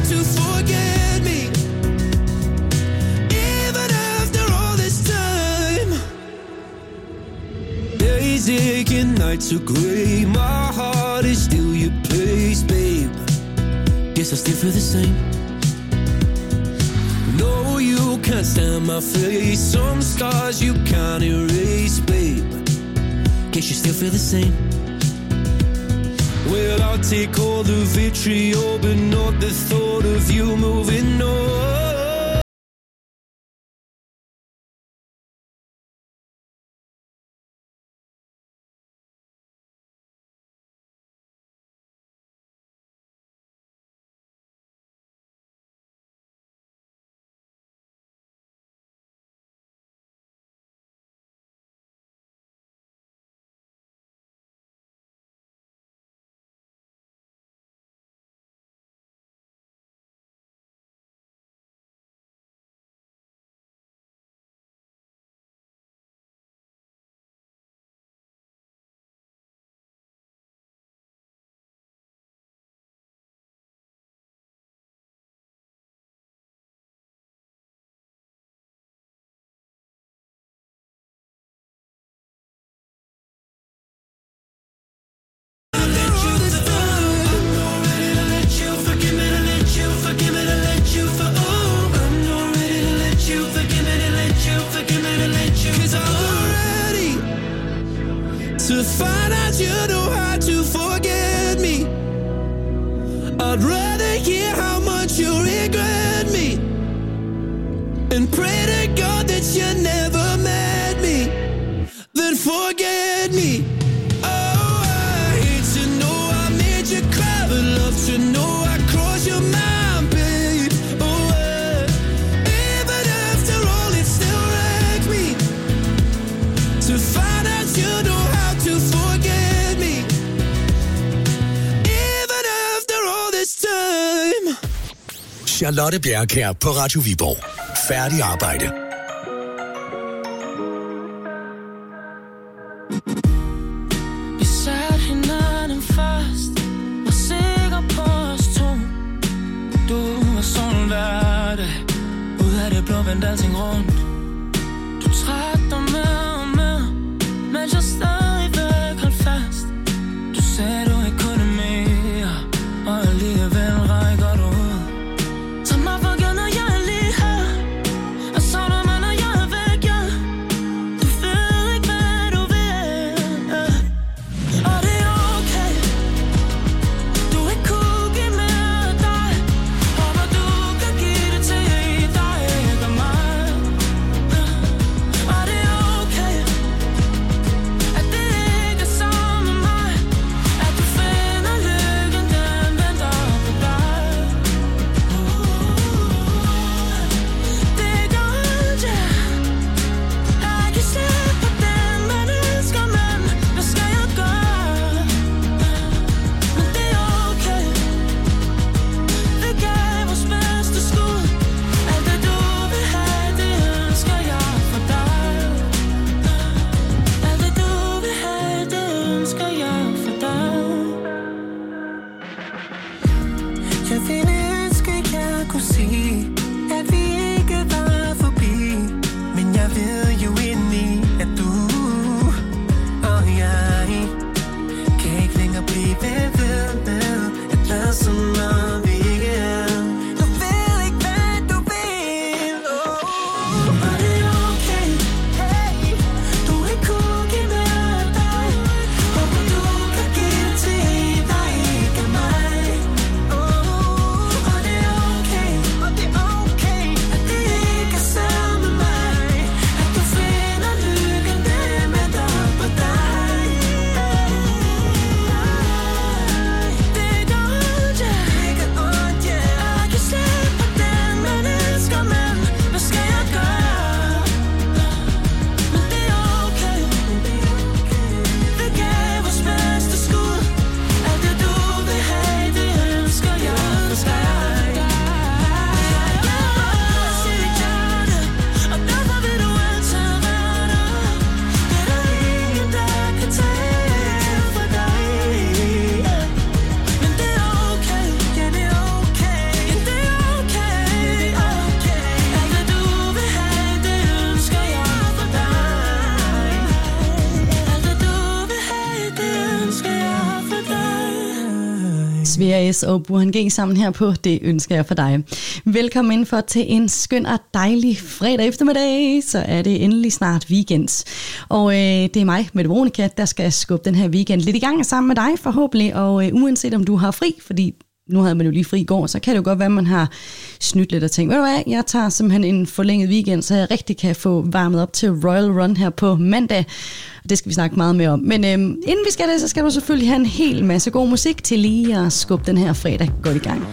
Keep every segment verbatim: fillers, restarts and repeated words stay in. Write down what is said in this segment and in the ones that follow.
to forget me. Even after all this time. Days aching, nights are grey. My heart is still your place, babe. Guess I still feel the same. No, you can't stand my face. Some scars you can't erase, babe. Guess you still feel the same. Well, I'll take all the vitriol, but not the thought of you moving on. To find out you know how to forget me. I'd rather hear how much you regret me and pray to God that you never met me, then forget me. Oh, I hate to know I made you cry, but love to know I crossed your mind, babe. Oh, uh, even after all it still wrecks me to find out you know how to forget me. Even after all this time. Charlotte Bjerrekjær på Radio Viborg. Færdig arbejde. Vi satte hinanden fast, var sikker på os to. Du var sådan hver dag, ud af det blå vendte alting rundt. Du trætter med og med, mens jeg stadigvæk holdt fast. Du sagde du ikke kunne mere, og alligevel rækker du ud. Tag mig for givet, når jeg er lige her, og savner mig, når jeg er væk, ja. Du ved ikke, hvad du vil, ja. Og det er okay, du ikke kunne give mere dig. Håber du kan give det til dig, ikke mig, ja. Og det er Svea S og Burhan G sammen her på Det Ønsker Jeg For Dig. Velkommen indenfor til en skøn og dejlig fredag eftermiddag. Så er det endelig snart weekend. Og øh, det er mig, Mette Veronica, der skal skubbe den her weekend lidt i gang sammen med dig forhåbentlig. Og øh, uanset om du har fri, fordi nu havde man jo lige fri i går, så kan det jo godt være, at man har snydt lidt og tænkt, ved du hvad, jeg tager simpelthen en forlænget weekend, så jeg rigtig kan få varmet op til Royal Run her på mandag. Det skal vi snakke meget mere om. Men øhm, inden vi skal det, så skal du selvfølgelig have en hel masse god musik til lige at skubbe den her fredag godt i gang.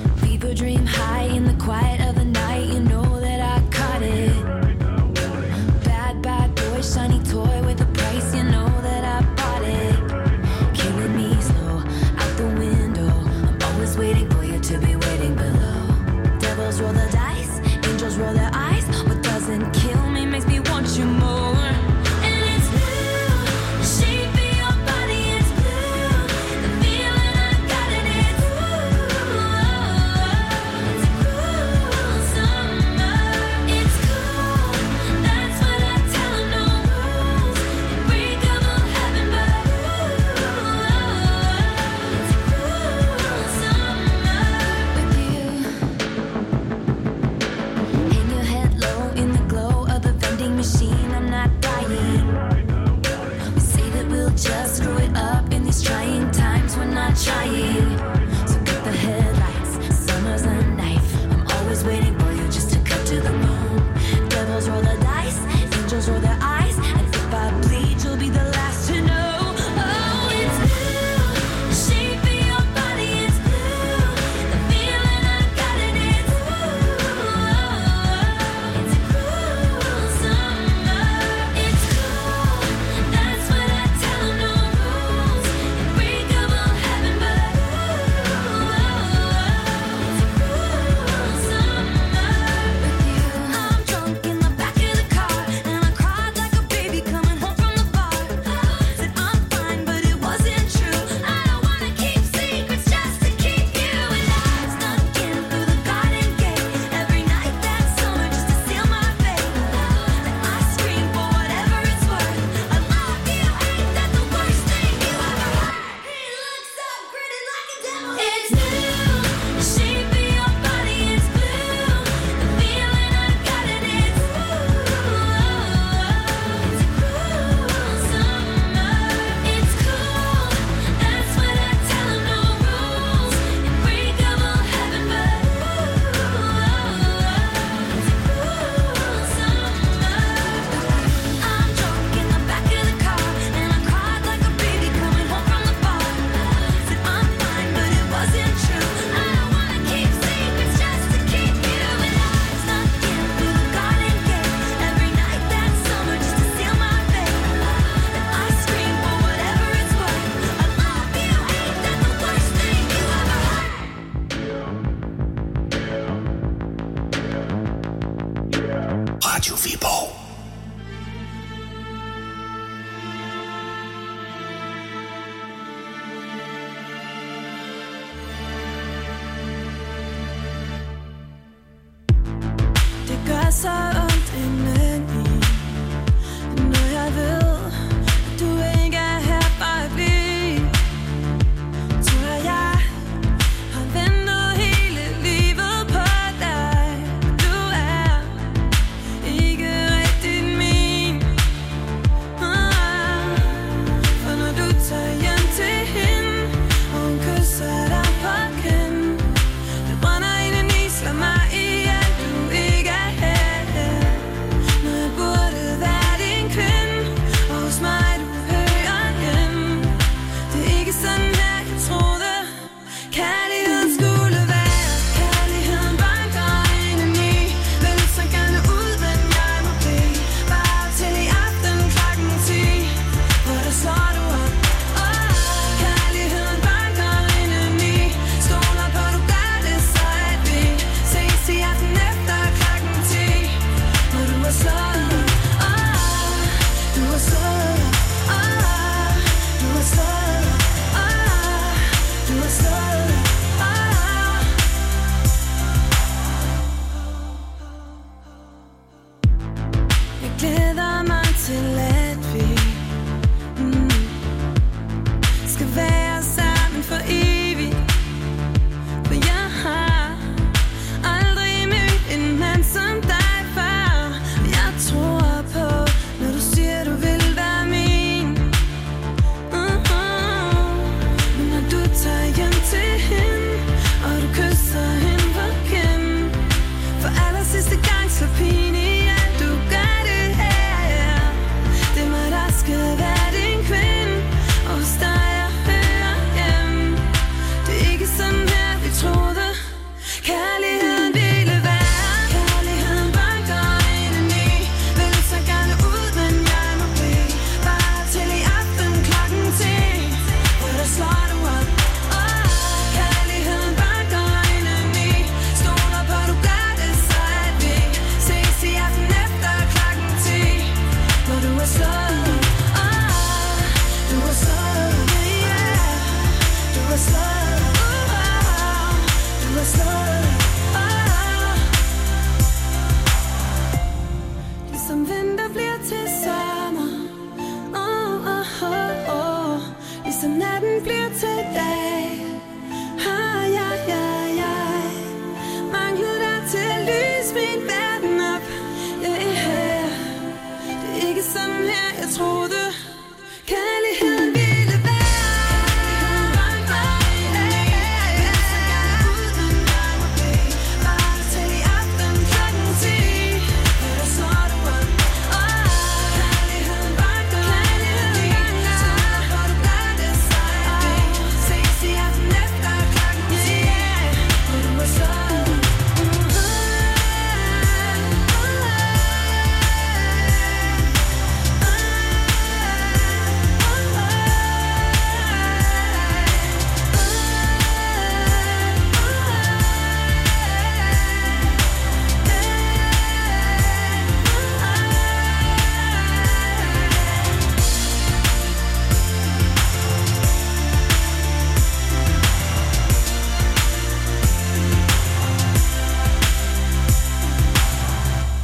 Mig igen, du ikke er her.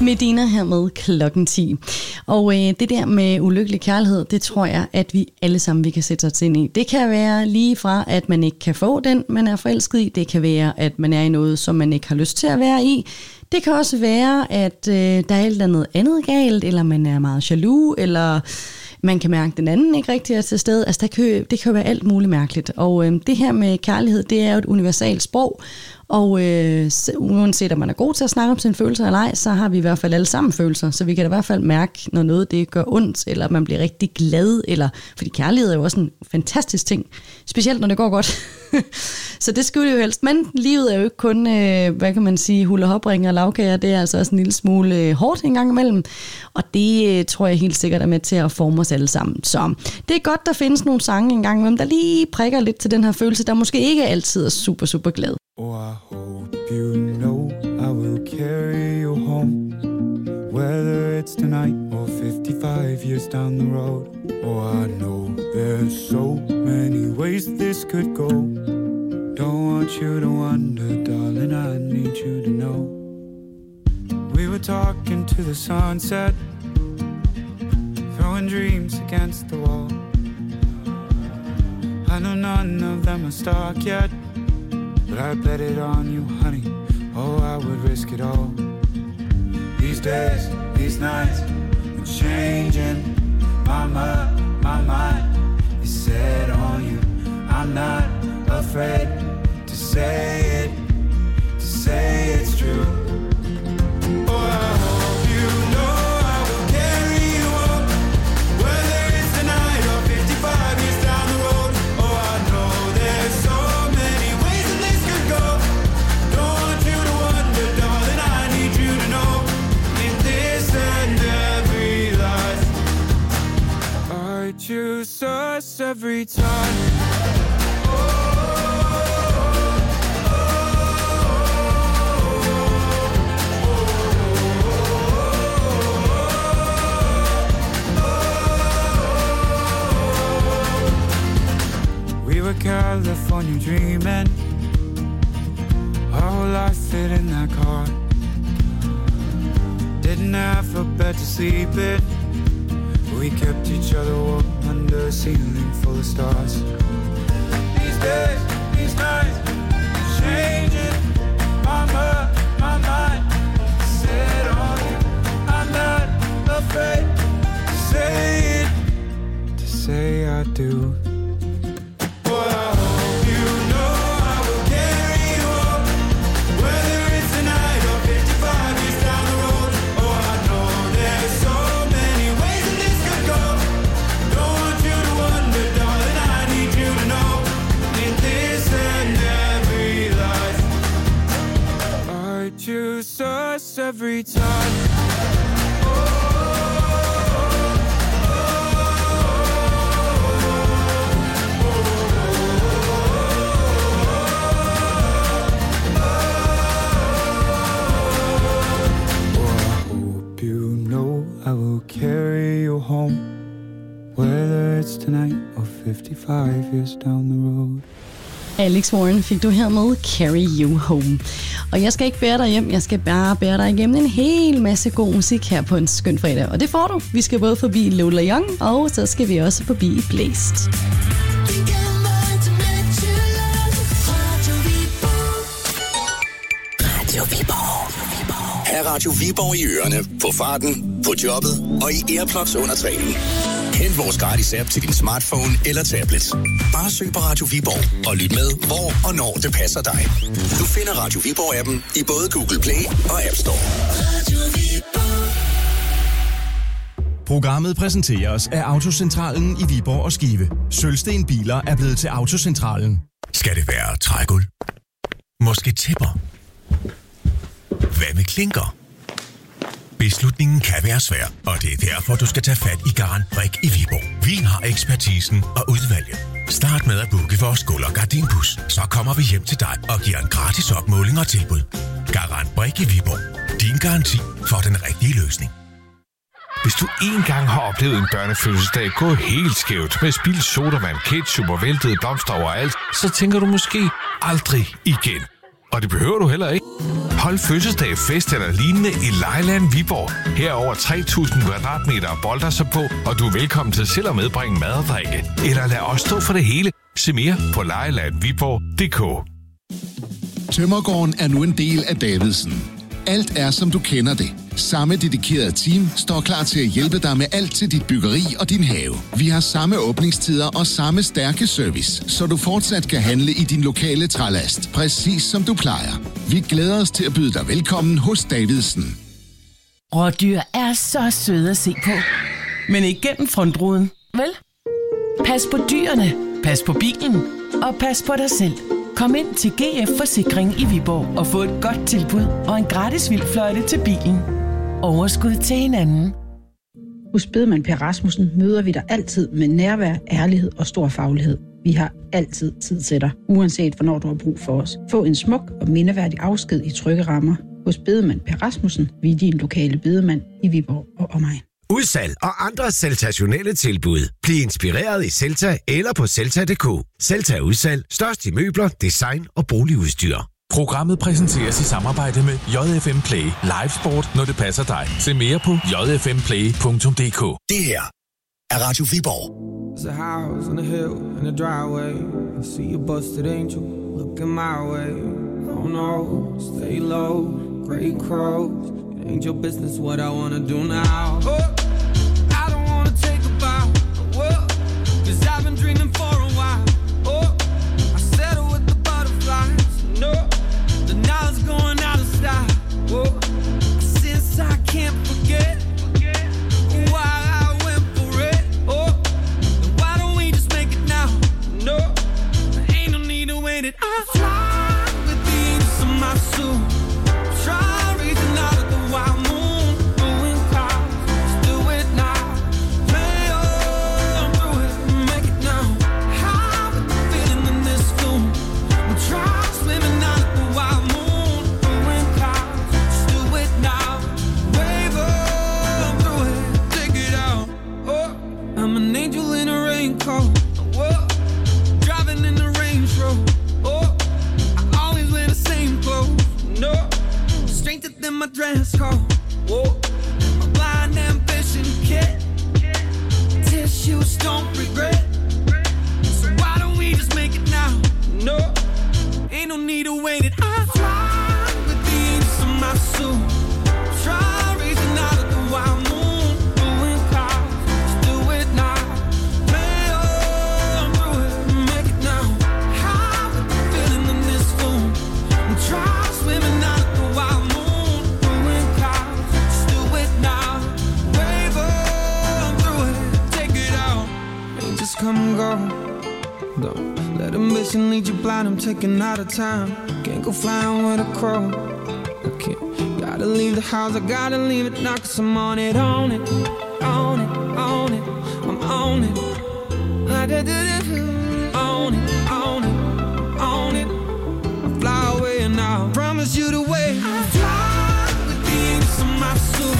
Medina her med klokken ti. Og øh, det der med ulykkelig kærlighed, det tror jeg, at vi alle sammen vi kan sætte os ind i. Det kan være lige fra, at man ikke kan få den, man er forelsket i. Det kan være, at man er i noget, som man ikke har lyst til at være i. Det kan også være, at øh, der er et eller andet andet galt, eller man er meget jaloux, eller man kan mærke, at den anden ikke rigtig er til stede. Altså, der kan, det kan jo være alt muligt mærkeligt. Og øh, det her med kærlighed, det er jo et universalt sprog. Og øh, uanset om man er god til at snakke om sine følelser eller ej, så har vi i hvert fald alle sammen følelser. Så vi kan da i hvert fald mærke, når noget det gør ondt, eller man bliver rigtig glad. Eller, fordi kærlighed er jo også en fantastisk ting. Specielt når det går godt. Så det skulle det jo helst. Men livet er jo ikke kun, øh, hvad kan man sige, hul og hopring og lavkager. Det er altså også en lille smule øh, hårdt en gang imellem. Og det øh, tror jeg helt sikkert er med til at forme os alle sammen. Så det er godt, der findes nogle sange en gang imellem, der lige prikker lidt til den her følelse, der måske ikke altid er super, super glad. Oh, I hope you know I will carry you home, whether it's tonight or fifty-five years down the road. Oh, I know there's so many ways this could go. Don't want you to wonder, darling, I need you to know. We were talking to the sunset, throwing dreams against the wall. I know none of them are stuck yet, but I bet it on you, honey. Oh, I would risk it all. These days, these nights, I'm changing. Mama, my mind is set on you. I'm not afraid to say it, to say it's true. Oh, I hope you know I will carry you home, whether it's tonight or fifty-five years down the road. Oh, I know there's so many ways that this could go. Don't want you to wonder, darling, I need you to know. In this and every life, I choose us every time. California dreaming, our whole life fit in that car. Didn't have a bed to sleep in, but we kept each other warm under a ceiling full of stars. These days, these nights, changing. Mama, my mind set on you. I'm not afraid to say it, to say I do. Choose us every time. I will carry you home, whether it's tonight or fifty-five years down the road. Alex Warren fik du her med Carry You Home. Og jeg skal ikke bære dig hjem, jeg skal bare bære dig igennem en hel masse god musik her på en skøn fredag. Og det får du. Vi skal både forbi Lola Young, og så skal vi også forbi Blæst. Radio Viborg. Ha' Radio Viborg i ørerne, på farten, på jobbet og i Airplugs under træning. Hent vores gratis app til din smartphone eller tablet. Bare søg på Radio Viborg og lyt med, hvor og når det passer dig. Du finder Radio Viborg-appen i både Google Play og App Store. Radio Viborg. Programmet præsenteres af Autocentralen i Viborg og Skive. Sølvsten Biler er blevet til Autocentralen. Skal det være trægulv? Måske tæpper? Hvad med klinker? Beslutningen kan være svær, og det er derfor, du skal tage fat i Garantbrik i Viborg. Vi har ekspertisen og udvalget. Start med at booke vores gulv- og gardinbus. Så kommer vi hjem til dig og giver en gratis opmåling og tilbud. Garantbrik i Viborg. Din garanti for den rigtige løsning. Hvis du engang har oplevet en børnefødselsdag gå helt skævt med spildt sodavand, ketchup og væltede blomster overalt, så tænker du måske aldrig igen. Og det behøver du heller ikke. Hold fødselsdag, fest eller lignende i Lejeland Viborg. Her er over tre tusind kvadratmeter at bolde sig på, og du er velkommen til selv at medbringe mad og drikke. Eller lad os stå for det hele. Se mere på lejeland viborg punktum d k. Tømmergården er nu en del af Davidsen. Alt er, som du kender det. Samme dedikerede team står klar til at hjælpe dig med alt til dit byggeri og din have. Vi har samme åbningstider og samme stærke service, så du fortsat kan handle i din lokale trælast, præcis som du plejer. Vi glæder os til at byde dig velkommen hos Davidsen. Rådyr er så søde at se på, men ikke gennem frontruden, vel? Pas på dyrene, pas på bilen og pas på dig selv. Kom ind til G F Forsikring i Viborg og få et godt tilbud og en gratis vildfløjte til bilen. Overskud til hinanden. Hos Bedemann Per Rasmussen møder vi dig altid med nærvær, ærlighed og stor faglighed. Vi har altid tid til dig, uanset hvornår du har brug for os. Få en smuk og mindeværdig afsked i trygge rammer. Hos Bedemann Per Rasmussen, vi er din lokale bedemand i Viborg og omegn. Udsalg og andre sensationelle tilbud. Bliv inspireret i Celta eller på Celta punktum d k. Celta Udsalg. Størst i møbler, design og boligudstyr. Programmet præsenteres i samarbejde med J F M Play. Live sport, når det passer dig. Se mere på j f m play punktum d k. Det her er Radio Viborg. There's a house on a hill in a driveway. I see a busted angel looking my way. Oh no, stay low, gray crows. It ain't your business what I wanna do now. Oh, I don't wanna take a bow. Whoa, cause I've been dreaming for a while. Oh, I settle with the butterflies. No, the knowledge going out of style. Whoa, since I can't forget why I went for it. Oh, then why don't we just make it now? No, there ain't no need to wait it. I fly with the angels in my suit. Try reaching out of the wild moon, doing clouds. Let's do it now. Play on through it, make it now. How with the feeling in this room. Try swimming out of the wild moon, doing clouds. Let's do it now. Wave on through it, take it out. Oh, I'm an angel in a raincoat. Whoa, driving in the Range Rover. Oh, I always wear the same clothes. No, straighter than my dress code. Whoa, my blind ambition kid. Tissues don't regret. So why don't we just make it now? No, ain't no need to wait it. I fly with the angels in my suit. Try reaching out of the wild moon, doing clouds. Let's do it now. Play on through it, make it now. How with the feeling in this room. Try swimming out of the wild moon, doing clouds. Let's do it now. Wave on through it, take it out. Ain't just come and go. Don't let ambition lead you blind. I'm taking out of time. Can't go flying with a crow. I can't. Gotta leave the house. I gotta leave it now. Cause I'm on it, on it, on it, on it. I'm on it. I did it. On it, on it, on it. I fly away and I'll promise you the way. I fly with the angels in my suit.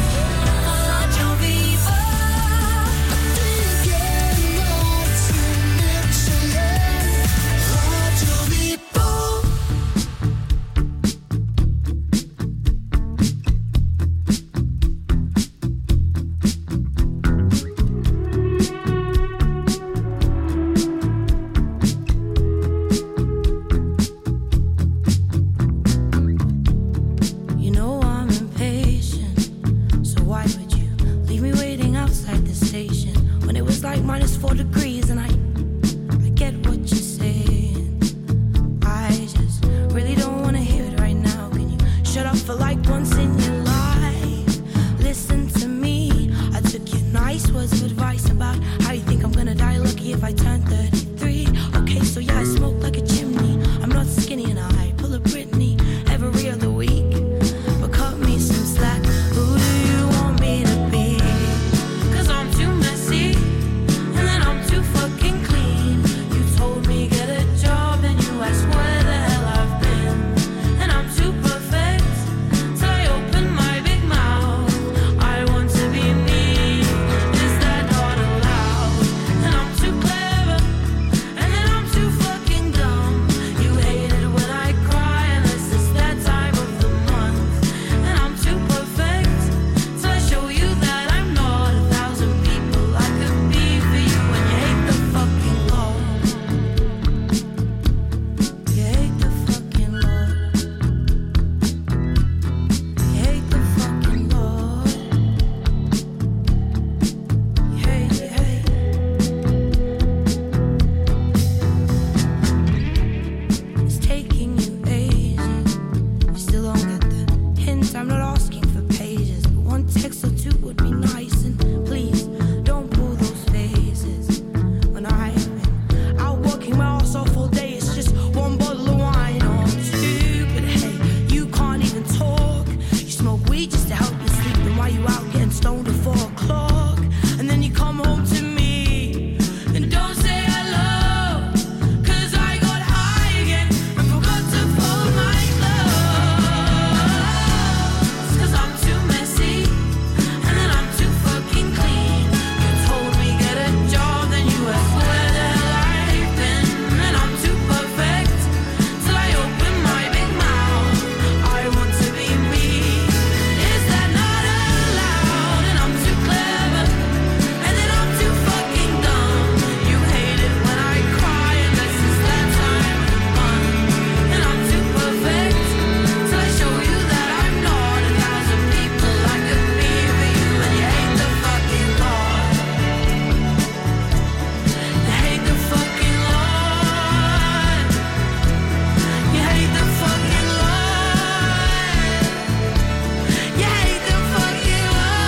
me just to help you sleep. And while you out getting stoned at four o'clock, and then you come home to me and don't say hello, 'cause I got high again and forgot to fold my clothes. 'Cause I'm too messy and then I'm too fucking clean. You told me get a job, then you asked where the hell I've been, and I'm too perfect till I open my big mouth. I want to be me. Is that not allowed? And I'm too clever, and then I'm too fucking dumb. You hate it when I cry, unless it's that time fun. And I'm too perfect till I show you that I'm not. A thousand people I could be for you, and you hate the fucking Lord. You hate the fucking Lord. You hate the fucking Lord. You hate the fucking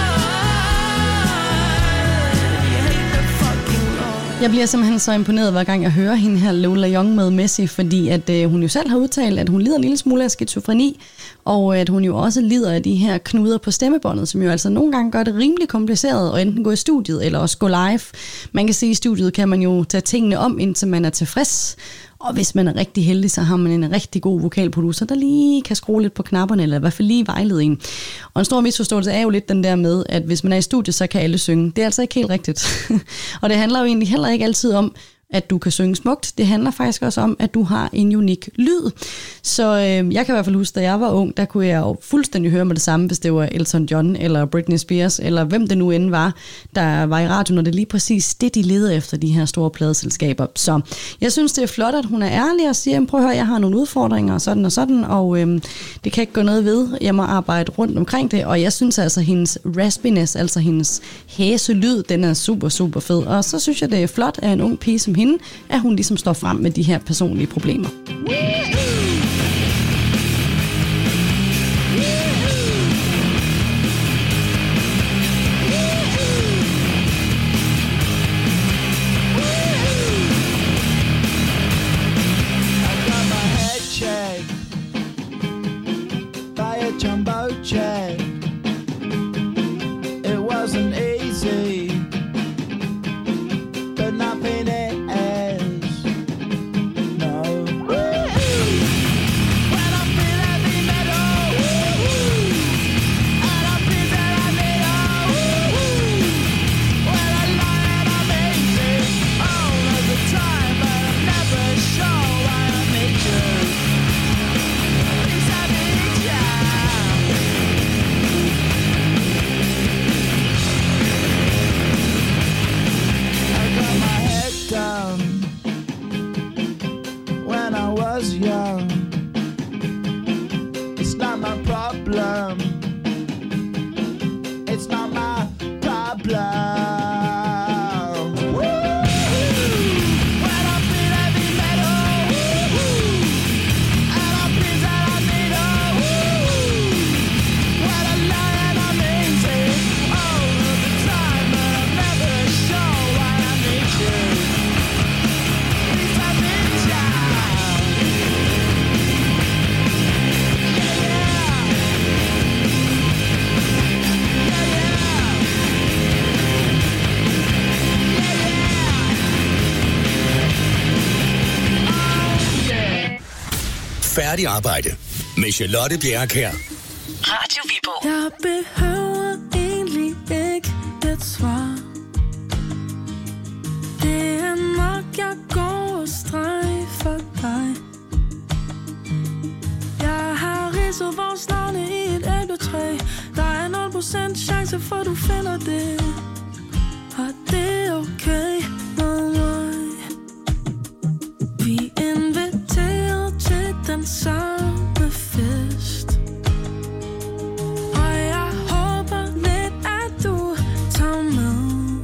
Lord. You hate the fucking Lord. Jeg bliver simpelthen så imponeret, hver gang jeg hører hende her, Lola Young med Messi, fordi at øh, hun jo selv har udtalt, at hun lider en lille smule af skizofreni, og at hun jo også lider af de her knuder på stemmebåndet, som jo altså nogle gange gør det rimelig kompliceret at enten gå i studiet eller også gå live. Man kan sige, at i studiet kan man jo tage tingene om, indtil man er tilfreds, og hvis man er rigtig heldig, så har man en rigtig god vokalproducer, der lige kan skrue lidt på knapperne, eller i hvert fald lige vejlede en. Og en stor misforståelse er jo lidt den der med, at hvis man er i studiet, så kan alle synge. Det er altså ikke helt rigtigt. Og det handler jo egentlig heller ikke altid om, at du kan synge smukt. Det handler faktisk også om, at du har en unik lyd. Så øh, jeg kan i hvert fald huske, da jeg var ung, der kunne jeg jo fuldstændig høre med det samme, hvis det var Elton John, eller Britney Spears, eller hvem det nu end var, der var i radioen, og det er lige præcis det, de leder efter, de her store pladeselskaber. Så jeg synes, det er flot, at hun er ærlig og siger, prøv at høre, jeg har nogle udfordringer, og sådan og sådan, og øh, det kan ikke gå noget ved. Jeg må arbejde rundt omkring det, og jeg synes altså, hendes raspiness, altså hendes hæse lyd, den er super, super fed. Og så synes jeg, det er flot af en ung pige som hende, at hun ligesom står frem med de her personlige problemer. Færdig arbejde med Charlotte Bjerrekær. Radio Viborg. Jeg behøver egentlig ikke et svar. Det er nok, jeg går og strejfer dig. Jeg har ridset vores navne i et æbletræ. Der er nul procent chance for, du finder det. Og det er okay med mig. Vi inviterer til den samme fest. Og jeg håber lidt, at du tager med.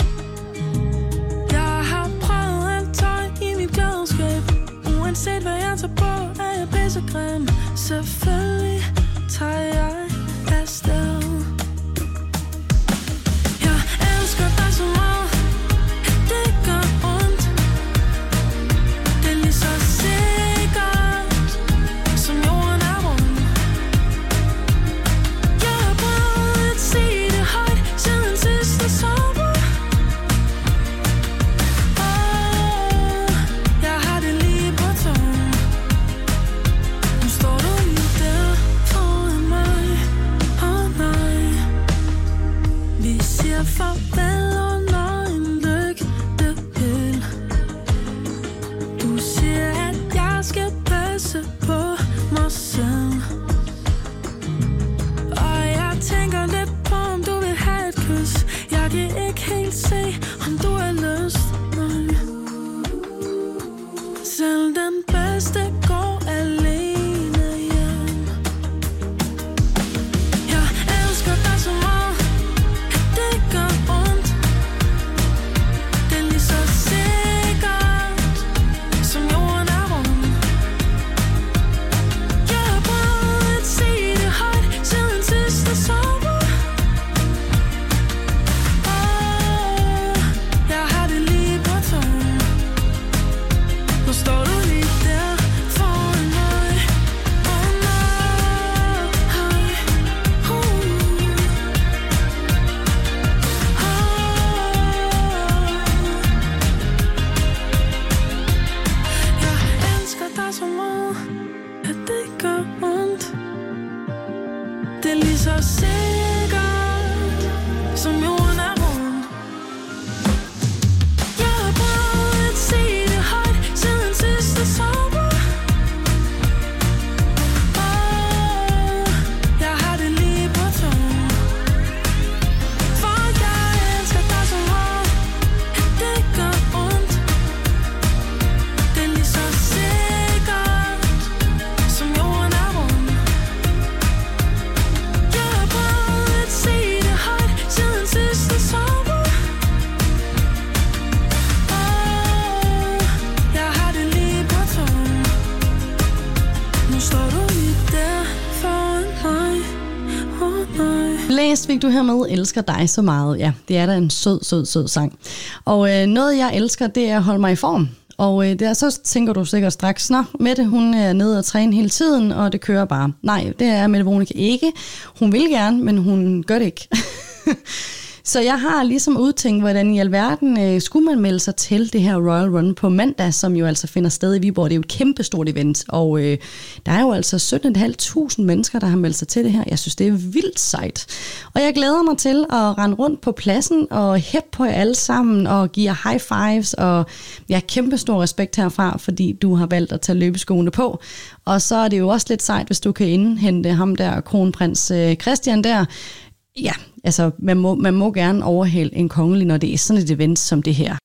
Jeg har prøvet alt tøj i mit klædeskab. Uanset hvad jeg tager på, er jeg pissegrim. Selvfølgelig tager jeg afsted. Det er lige så sikkert, som jorden er rund. Jeg har prøvet at se det højt siden sidste sommer. Åh, jeg har det lige på tungen. For jeg elsker dig så meget, at det gør ondt. Det er lige så sikkert, som jorden er rund. Jeg har prøvet at se det højt siden sidste sommer. Åh, jeg har det lige på tungen. Nu står du lige der foran mig. Åh nej. Blæst fik du hermed Elsker dig så meget. Ja, det er da en sød, sød, sød sang. Og øh, noget jeg elsker, det er at holde mig i form. Og øh, der, så tænker du sikkert straks, nå, Mette, hun er nede og træne hele tiden, og det kører bare. Nej, det er Mette Veronica ikke. Hun vil gerne, men hun gør det ikke. Så jeg har ligesom udtænkt, hvordan i alverden øh, skulle man melde sig til det her Royal Run på mandag, som jo altså finder sted i Viborg. Det er jo et kæmpestort event, og øh, der er jo altså sytten tusind fem hundrede mennesker, der har meldt sig til det her. Jeg synes, det er vildt sejt. Og jeg glæder mig til at rende rundt på pladsen og hæppe på jer alle sammen og give jer high fives, og jeg har kæmpestor respekt herfra, fordi du har valgt at tage løbeskoene på. Og så er det jo også lidt sejt, hvis du kan indhente ham der, kronprins øh, Christian der. Ja, altså man må, man må gerne overhale en kongelig, når det er sådan et event som det her.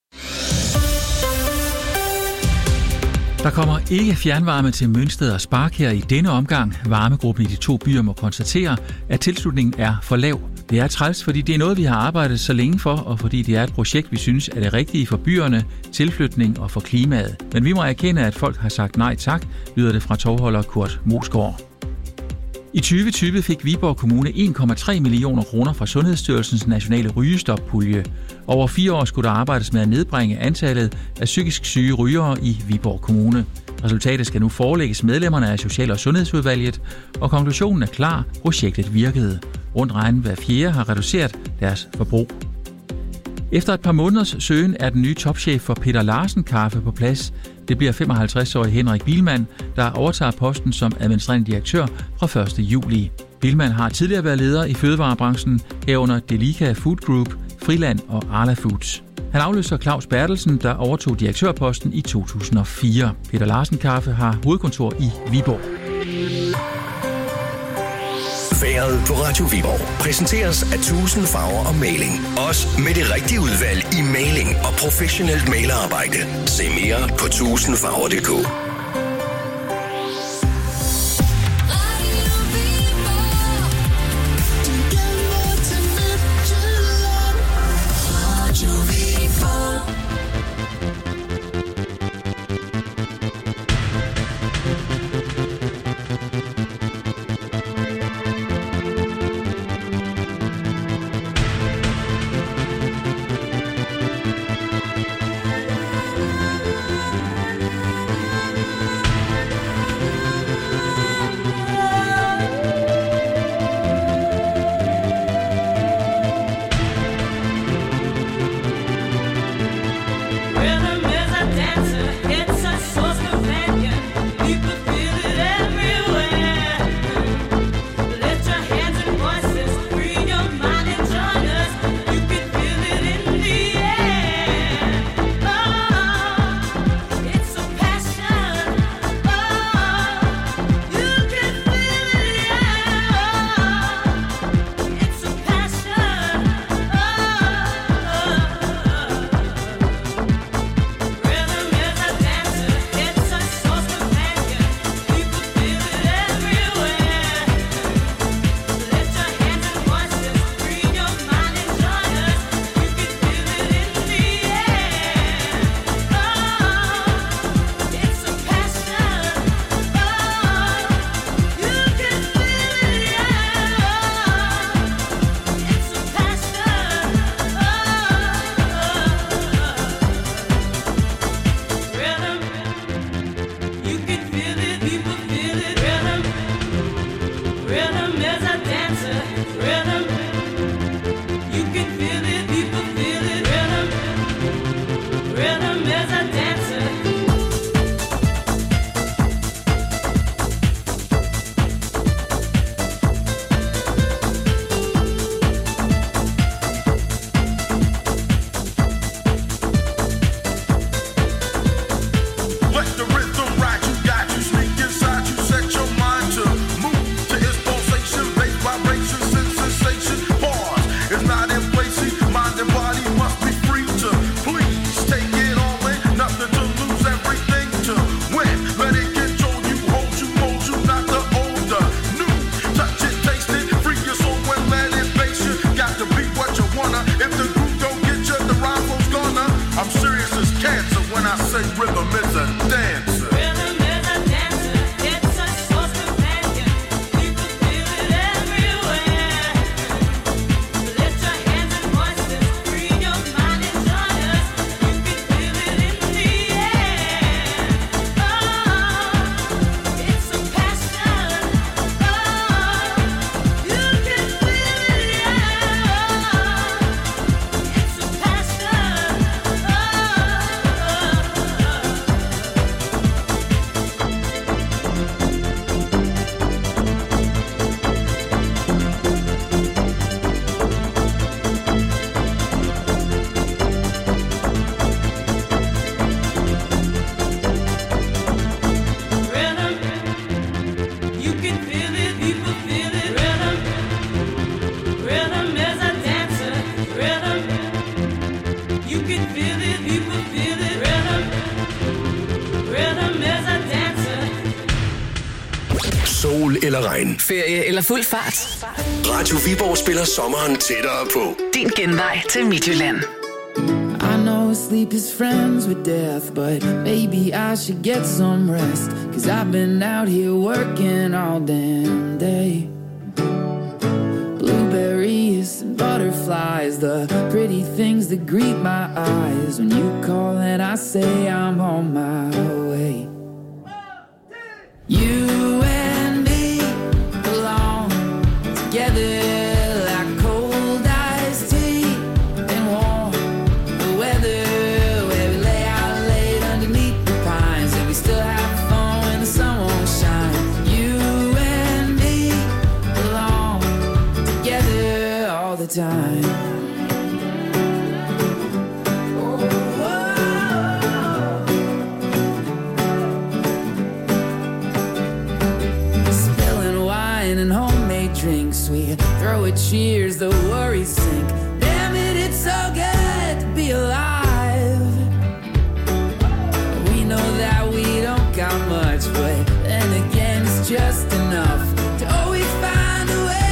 Der kommer ikke fjernvarme til Mønsted og Spark her i denne omgang. Varmegruppen i de to byer må konstatere, at tilslutningen er for lav. Det er træls, fordi det er noget, vi har arbejdet så længe for, og fordi det er et projekt, vi synes er det rigtige for byerne, tilflytning og for klimaet. Men vi må erkende, at folk har sagt nej tak, lyder det fra tovholder Kurt Mosgaard. I tyve tyve fik Viborg Kommune en komma tre millioner kroner fra Sundhedsstyrelsens nationale rygestoppulje. Over fire år skulle der arbejdes med at nedbringe antallet af psykisk syge rygere i Viborg Kommune. Resultatet skal nu forelægges medlemmerne af Social- og Sundhedsudvalget, og konklusionen er klar, projektet virkede. Rundt regnet hver fjerde har reduceret deres forbrug. Efter et par måneders søgen er den nye topchef for Peter Larsen Kaffe på plads. Det bliver femoghalvtreds-årige Henrik Bielmann, der overtager posten som administrerende direktør fra første juli. Bielmann har tidligere været leder i fødevarebranchen, herunder Delica Food Group, Friland og Arla Foods. Han afløser Claus Bertelsen, der overtog direktørposten i to tusind og fire. Peter Larsen Kaffe har hovedkontor i Viborg. Vejret på Radio Viborg præsenteres af tusind farver og maling. Også med det rigtige udvalg i maling og professionelt malerarbejde. Se mere på tusind farver punktum d k. eller regn. Ferie eller fuld fart. Radio Viborg spiller sommeren tættere på. Din genvej til Midtjylland. I know sleep is friends with death, but maybe I should get some rest, 'cause I've been out here working all damn day. Blueberries and butterflies, the pretty things that greet my eyes. When you call and I say I'm on my way. You and me belong together. Time. Spilling wine and homemade drinks, we throw a cheers, the worries sink. Damn it, it's so good to be alive. We know that we don't got much, but then again it's just enough to always find a way.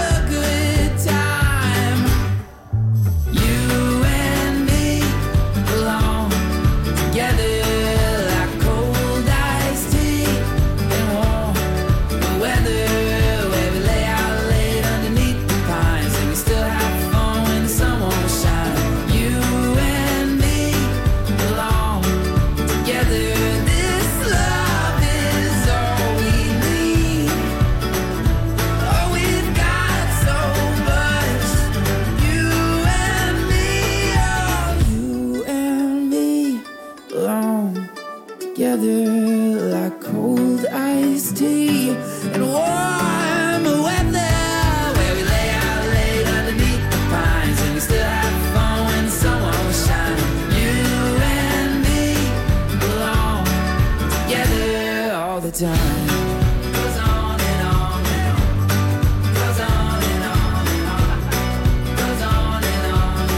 Like cold iced tea and warm weather, where we lay out late underneath the pines, and we still have fun when the sun won't shine. You and me belong together all the time. Goes on and on and on. Goes on and on and on. Goes on and on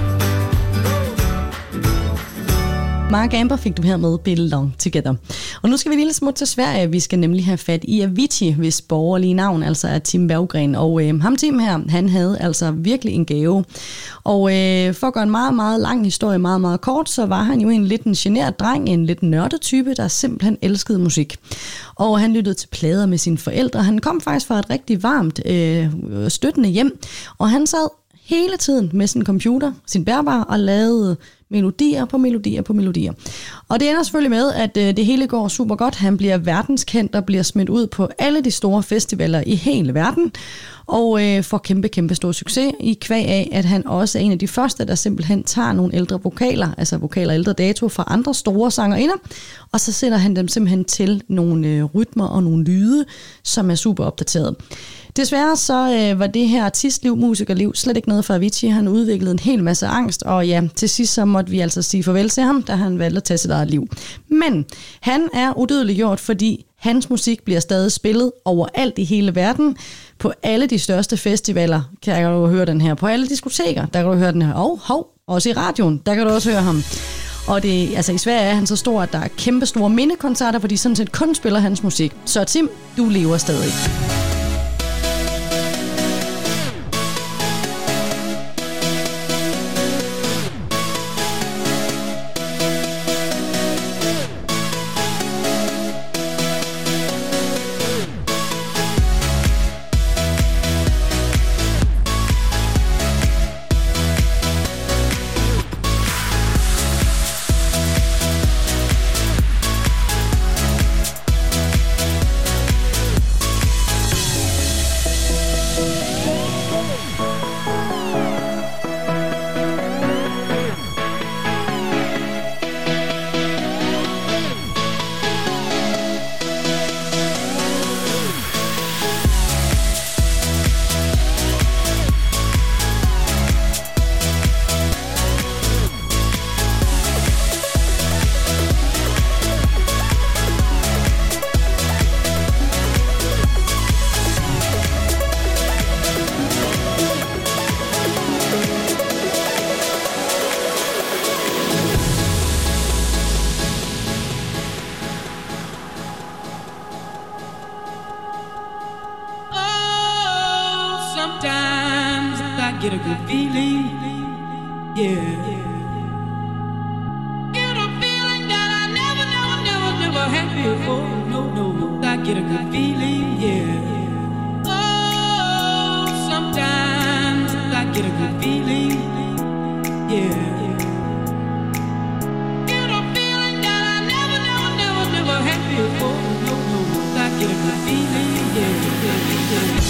and on. Mark Amber fik du her med Belong Together. Og nu skal vi lige lidt smut til Sverige. Vi skal nemlig have fat i Avicii, hvis borgerlige navn altså er Tim Berggren. Og øh, ham Tim her, han havde altså virkelig en gave. Og øh, for at gøre en meget, meget lang historie meget, meget kort, så var han jo en lidt en genert dreng, en lidt nørdet type, der simpelthen elskede musik. Og han lyttede til plader med sine forældre. Han kom faktisk fra et rigtig varmt, øh, støttende hjem, og han sad hele tiden med sin computer, sin bærbar, og lavede melodier på melodier på melodier. Og det ender selvfølgelig med, at øh, det hele går super godt. Han bliver verdenskendt og bliver smidt ud på alle de store festivaler i hele verden, og øh, får kæmpe, kæmpe stor succes i kvæg af, at han også er en af de første, der simpelthen tager nogle ældre vokaler, altså vokaler ældre dato fra andre store sangerinder, og så sætter han dem simpelthen til nogle øh, rytmer og nogle lyde, som er super opdateret. Desværre så øh, var det her artistliv, musikerliv, slet ikke noget for Avicii. Han udviklede en hel masse angst, og ja, til sidst så måtte vi altså sige farvel til ham, da han valgte at tage sit eget liv. Men han er udødeliggjort, fordi hans musik bliver stadig spillet overalt i hele verden. På alle de største festivaler kan du høre den her. På alle diskoteker, der kan du høre den her. Og hov, også i radioen, der kan du også høre ham. Og det, altså i Sverige er han så stor, at der er kæmpe store mindekoncerter, hvor de sådan set kun spiller hans musik. Så Tim, du lever stadig. get a good feeling, yeah. Get a feeling that I never, never, never, never had before. No, no, no, I get a good feeling, yeah. Oh, sometimes I get a good feeling, yeah. Get a feeling that I never, never, never, never had before. No, no, I get a good feeling, yeah, yeah, yeah.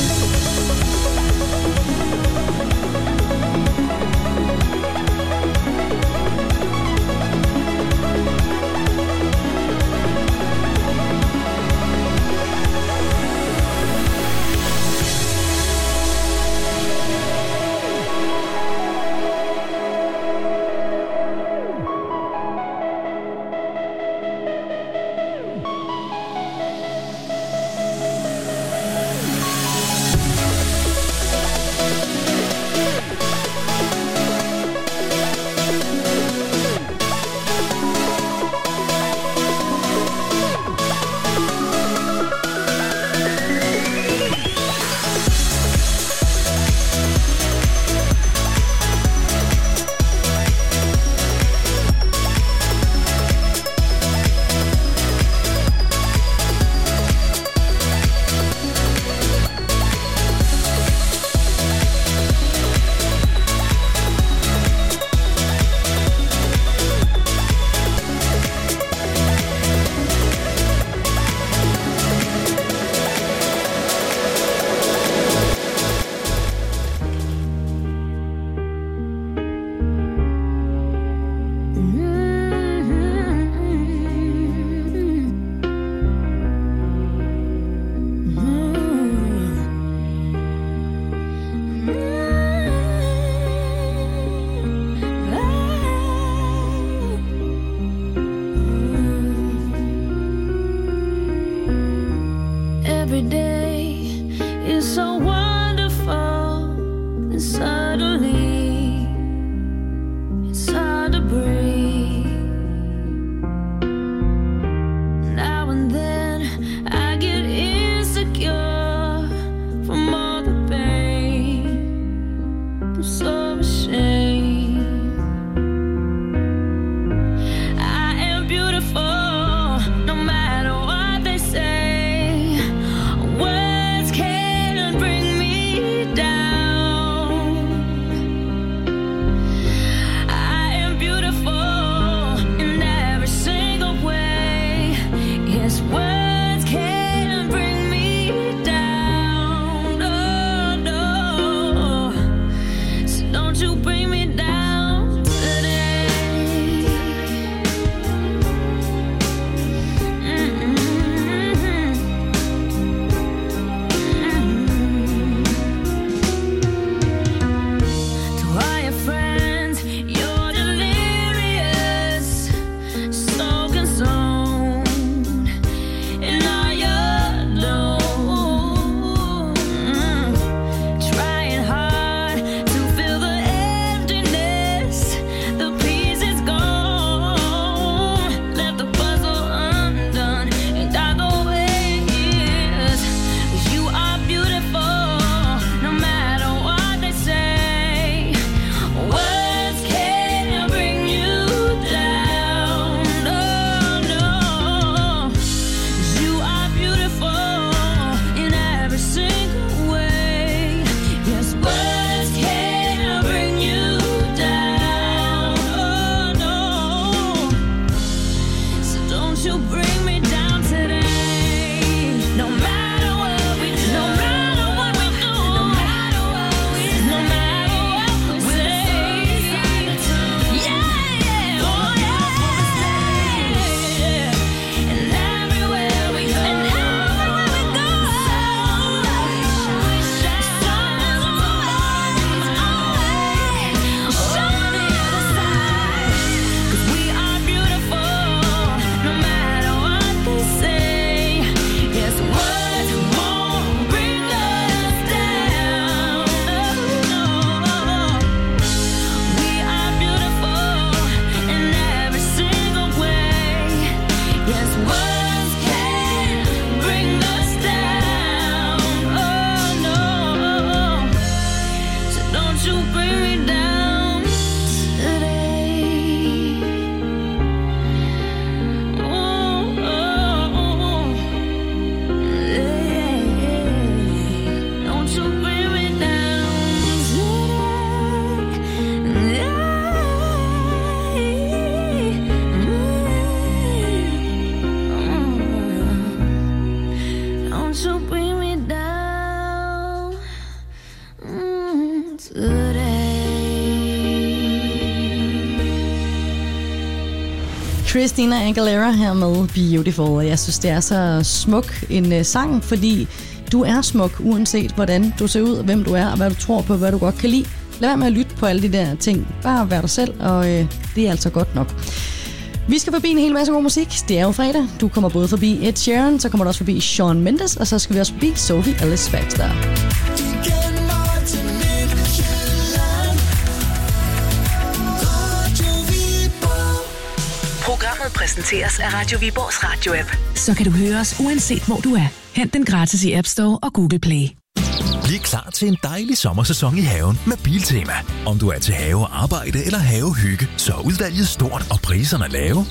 you bring me down today. Oh, oh, oh. Yeah, yeah, yeah. Don't you bring me down today. Yeah. Don't you bring me down mm, today. Christina Aguilera her med Beautiful, og jeg synes, det er så smuk en uh, sang, fordi du er smuk, uanset hvordan du ser ud, hvem du er, og hvad du tror på, hvad du godt kan lide. Lad være med at lytte på alle de der ting. Bare vær dig selv, og uh, det er altså godt nok. Vi skal forbi en hel masse god musik. Det er jo fredag. Du kommer både forbi Ed Sheeran, så kommer du også forbi Shawn Mendes, og så skal vi også forbi Sophie Ellis-Bextor. Programmet præsenteres af Radio Viborgs radio-app. Så kan du høre os uanset hvor du er. Hent den gratis i App Store og Google Play. Bliv klar til en dejlig sommersæson i haven med Biltema. Om du er til havearbejde eller havehygge, så er udvalget stort og priserne lave.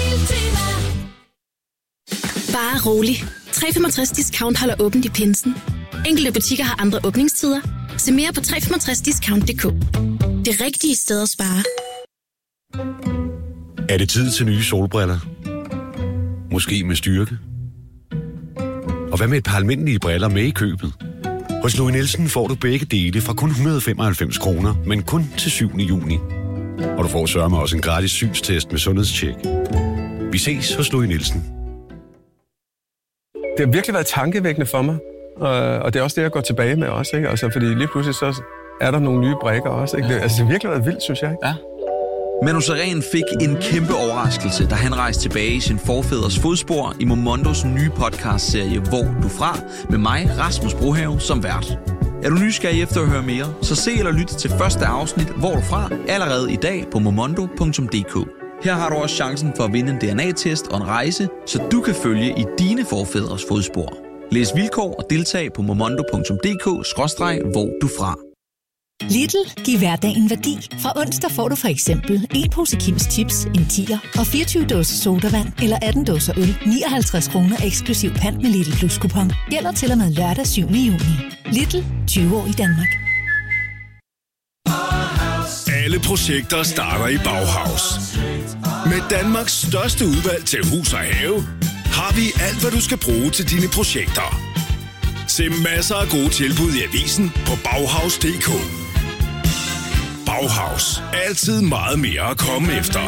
Bare rolig. tre komma femogtres Discount holder åbent i pinsen. Enkelte butikker har andre åbningstider. Se mere på tre komma femogtres discount punktum d k. Det rigtige sted at spare. Er det tid til nye solbriller? Måske med styrke? Og hvad med et par almindelige briller med i købet? Hos Louis Nielsen får du begge dele fra kun et hundrede og femoghalvfems kroner, men kun til syvende juni. Og du får sørme også en gratis synstest med sundhedstjek. Vi ses hos Louis Nielsen. Det har virkelig været tankevækkende for mig, og det er også det, jeg går tilbage med også, ikke? Altså, fordi lige pludselig så er der nogle nye brikker også, ikke? Det, altså, det har virkelig været vildt, synes jeg, ikke? Ja. Manu Sareen fik en kæmpe overraskelse, da han rejste tilbage i sin forfædres fodspor i Momondos nye podcastserie Hvor du fra, med mig, Rasmus Brohave, som vært. Er du nysgerrig efter at høre mere, så se eller lyt til første afsnit Hvor du fra, allerede i dag på momondo punktum d k. Her har du også chancen for at vinde en D N A-test og en rejse, så du kan følge i dine forfædres fodspor. Læs vilkår og deltag på momondo punktum d k skråstreg hvor du fra. Lidl giver hverdagen værdi. Fra onsdag får du for eksempel en pose Kims chips, en tier og fireogtyve dåser sodavand eller atten dåser øl, nioghalvtreds kroner eksklusiv pant med Lidl Plus kupon. Gælder til og med lørdag syvende juni. Lidl, tyve år i Danmark. Alle projekter starter i Bauhaus. Med Danmarks største udvalg til hus og have, har vi alt, hvad du skal bruge til dine projekter. Se masser af gode tilbud i avisen på Bauhaus punktum d k. Bauhaus. Altid meget mere at komme efter.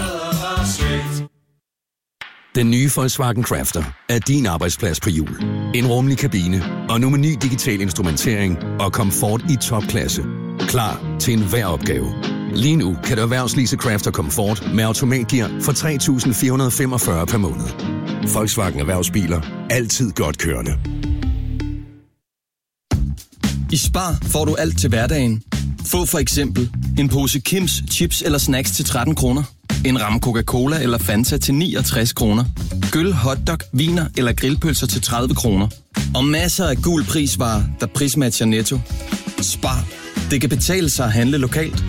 Den nye Volkswagen Crafter er din arbejdsplads på hjul. En rummelig kabine og nu med ny digital instrumentering og komfort i topklasse. Klar til enhver opgave. Lige nu kan du erhvervslease Crafter Comfort med automatgear for tre tusind fire hundrede og femogfyrre per måned. Volkswagen Erhvervsbiler. Altid godt kørende. I Spar får du alt til hverdagen. Få for eksempel en pose Kims chips eller snacks til tretten kroner. En ramme Coca-Cola eller Fanta til niogtres kroner. Gyll, hotdog, viner eller grillpølser til tredive kroner. Og masser af gul prisvarer, der prismatcher Netto. Spar. Det kan betale sig at handle lokalt.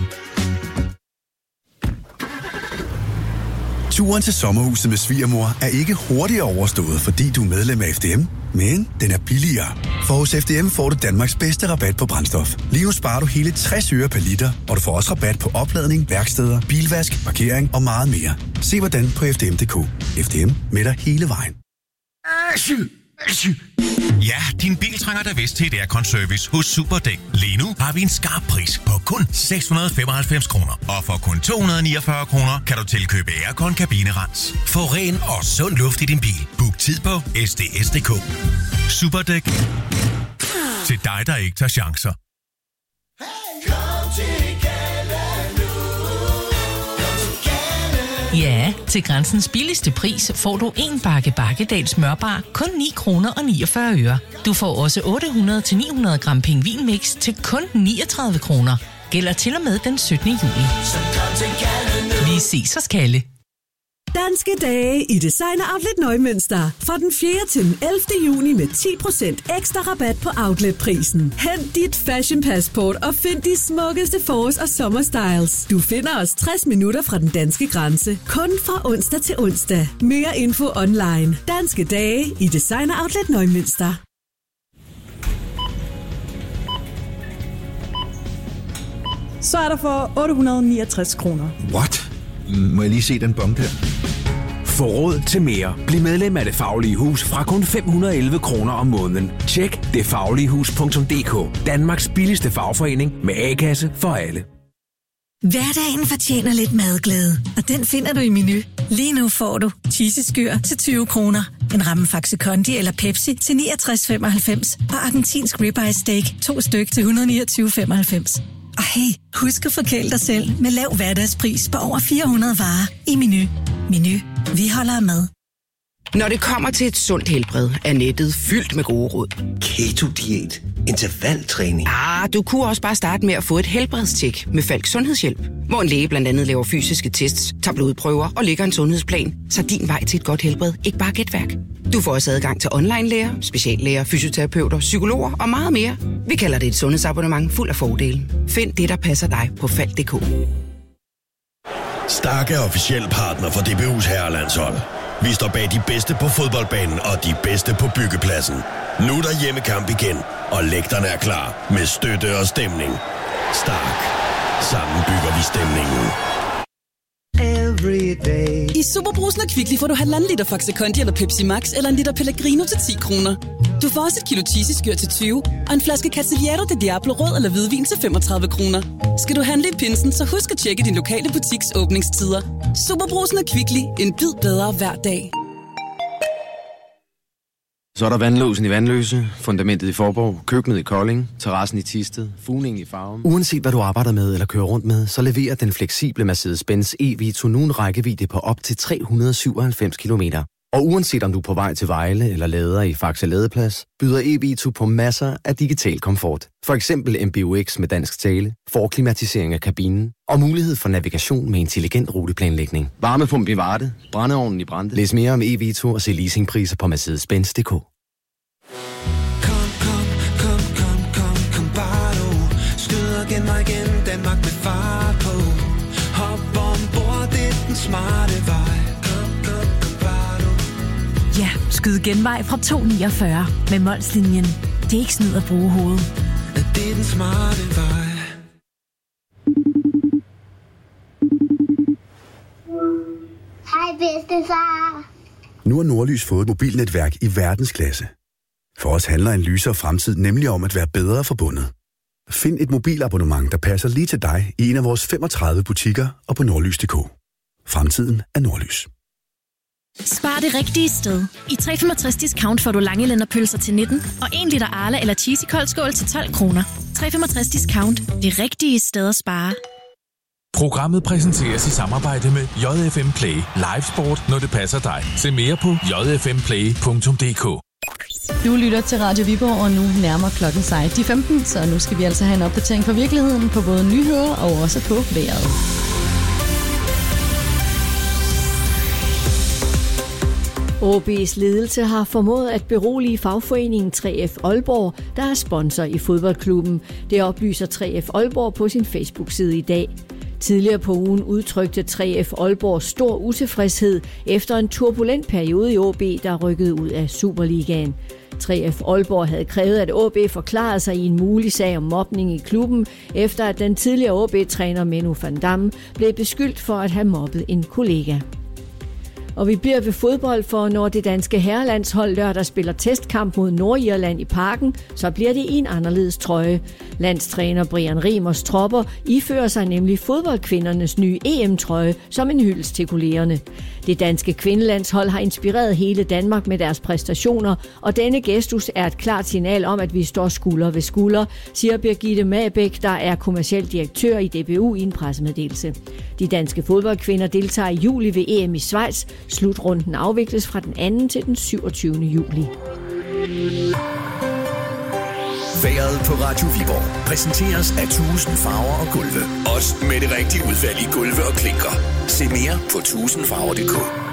Turen til sommerhuset med svigermor er ikke hurtigere overstået, fordi du er medlem af F D M, men den er billigere. For hos F D M får du Danmarks bedste rabat på brændstof. Lige nu sparer du hele tres øre per liter, og du får også rabat på opladning, værksteder, bilvask, parkering og meget mere. Se hvordan på f d m punktum d k. F D M med dig hele vejen. Ja, din bil trænger da vist til et aircon-service hos Superdæk. Lige nu har vi en skarp pris på kun seks hundrede og femoghalvfems kroner. Og for kun to hundrede og niogfyrre kroner kan du tilkøbe aircon kabinerens. Få ren og sund luft i din bil. Book tid på s d s punktum d k. Superdæk. Til dig, der ikke tager chancer. Ja, til Grænsens billigste pris får du en bakke Bakkedal smørbar kun ni kroner og niogfyrre øre. Du får også otte hundrede til ni hundrede gram pingvinmix til kun niogtredive kroner. Gælder til og med den syttende juli. Vi ses hos Kalle. Danske dage i Designer Outlet Neumünster. Fra den fjerde til den ellevte juni med ti procent ekstra rabat på outletprisen. Hent dit fashion passport og find de smukkeste forårs- og sommerstyles. Du finder os tres minutter fra den danske grænse. Kun fra onsdag til onsdag. Mere info online. Danske dage i Designer Outlet Neumünster. Så er der for otte hundrede og niogtres kroner. What? Må jeg lige se den bump her? Få råd til mere. Bliv medlem af Det Faglige Hus fra kun fem hundrede og elleve kroner om måneden. Tjek det faglige hus punktum d k. Danmarks billigste fagforening med A-kasse for alle. Hverdagen fortjener lidt madglæde, og den finder du i Menu. Lige nu får du cheeseskyr til tyve kroner, en ramme Faxe Kondi eller Pepsi til niogtres femoghalvfems og argentinsk ribeye steak to styk til et hundrede og niogtyve femoghalvfems. Og hey, husk at forkæle dig selv med lav hverdagspris på over fire hundrede varer i Menu. Menu. Vi holder af mad. Når det kommer til et sundt helbred, er nettet fyldt med gode råd. Keto-diæt, intervaltræning. Ah, du kunne også bare starte med at få et helbredstjek med Falk Sundhedshjælp, hvor en læge blandt andet laver fysiske tests, tager blodprøver og lægger en sundhedsplan, så din vej til et godt helbred ikke bare er gætværk. Du får også adgang til online-læger, speciallæger, fysioterapeuter, psykologer og meget mere. Vi kalder det et sundhedsabonnement fuld af fordele. Find det, der passer dig på falk punktum d k. Stark er officiel partner for D B U's herrelandshold. Vi står bag de bedste på fodboldbanen og de bedste på byggepladsen. Nu er der hjemmekamp igen, og lægterne er klar med støtte og stemning. Stark. Sammen bygger vi stemningen. I Superbrusen og Kvickly får du halvanden liter Faxe Kondi eller Pepsi Max eller en liter Pellegrino til ti kroner. Du får også et kilo cheeseskyr til tyve og en flaske Cavaliere de Diablo rød eller hvidvin til femogtredive kroner. Skal du handle i pinsen, så husk at tjekke din lokale butiks åbningstider. Superbrusen og Kvickly. En bid bedre hver dag. Så er der vandlåsen i Vandløse, fundamentet i Forborg, køkkenet i Kolding, terrassen i Thisted, fugningen i Farum. Uanset hvad du arbejder med eller kører rundt med, så leverer den fleksible Mercedes-Benz E-Vito nu en rækkevidde på op til tre hundrede og syvoghalvfems kilometer. Og uanset om du er på vej til Vejle eller lader i Faxe Ladeplads, byder E-Vito på masser af digital komfort. For eksempel M B U X med dansk tale, forklimatisering af kabinen og mulighed for navigation med intelligent ruteplanlægning. Varmepump i Varde, brændeovnen i Brande. Læs mere om E-Vito og se leasingpriser på mercedes benz punktum d k. Igen og igen, Danmark med fart på. Hop ombord, det er den smarte vej. Kom, kom, kom, bare du. Ja, skyd genvej fra to niogfyrre med Molslinjen. Det er ikke snyd at bruge hovedet. Det er den smarte vej. Hej bedstefar. Nu har Nordlys fået et mobilnetværk i verdensklasse. For os handler en lysere fremtid nemlig om at være bedre forbundet. Find et mobilabonnement, der passer lige til dig i en af vores femogtredive butikker og på nordlys punktum d k. Fremtiden er Nordlys. Spar det rigtige sted. I tre komma femogtres discount får du langelænderpølser til nitten og en liter Arla eller cheesy koldskål til tolv kroner. tre komma femogtres discount. Det rigtige sted at spare. Programmet præsenteres i samarbejde med J F M Play. Live sport, når det passer dig. Se mere på j f m play punktum d k. Du lytter til Radio Viborg, og nu nærmer klokken sig de femten, så nu skal vi altså have en opdatering fra virkeligheden på både nyheder og også på vejret. O B's ledelse har formået at berolige fagforeningen tre F Aalborg, der er sponsor i fodboldklubben. Det oplyser tre F Aalborg på sin Facebook-side i dag. Tidligere på ugen udtrykte tre F Aalborg stor utilfredshed efter en turbulent periode i O B, der rykkede ud af Superligaen. tre F Aalborg havde krævet, at O B forklarede sig i en mulig sag om mobning i klubben, efter at den tidligere O B-træner Menno van Damme blev beskyldt for at have mobbet en kollega. Og vi bliver ved fodbold, for når det danske herrelandshold lørdag spiller testkamp mod Nordirland i Parken, så bliver det i en anderledes trøje. Landstræner Brian Riemers tropper ifører sig nemlig fodboldkvindernes nye E M-trøje som en hyldest til kollegerne. Det danske kvindelandshold har inspireret hele Danmark med deres præstationer, og denne gestus er et klart signal om, at vi står skulder ved skulder, siger Birgitte Mabæk, der er kommerciel direktør i D B U, i en pressemeddelelse. De danske fodboldkvinder deltager i juli ved E M i Schweiz. Slutrunden afvikles fra den anden til den syvogtyvende juli. Vejret på Radio Viborg præsenteres af tusind farver og gulve. Også med det rigtige udvalg i gulve og klinker. Se mere på tusind farver punktum d k.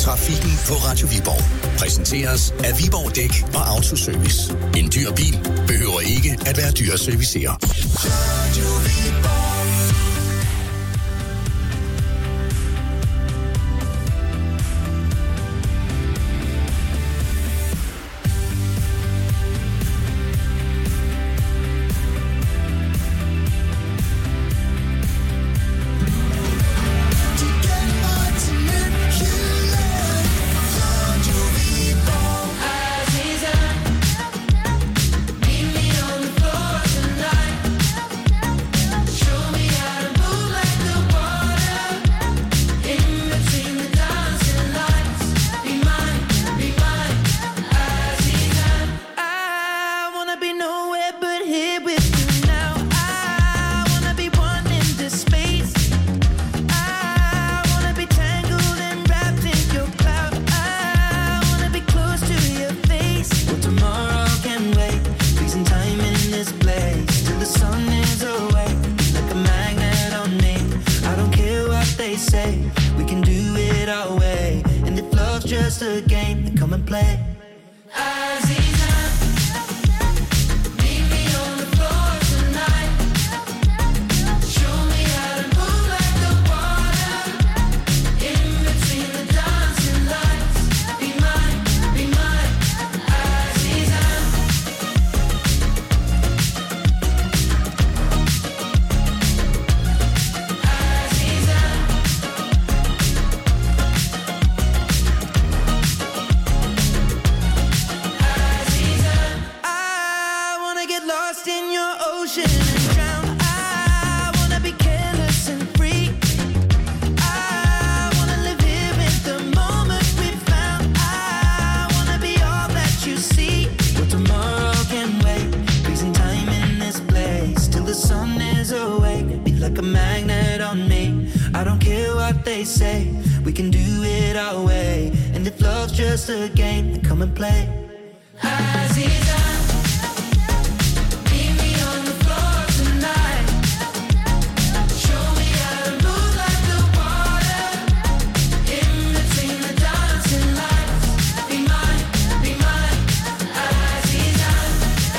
Trafikken på Radio Viborg præsenteres af Viborg Dæk og Autoservice. En dyr bil behøver ikke at være dyr at servicere. Radio Viborg. They say we can do it our way, and if love's just a game, then come and play. Aziza.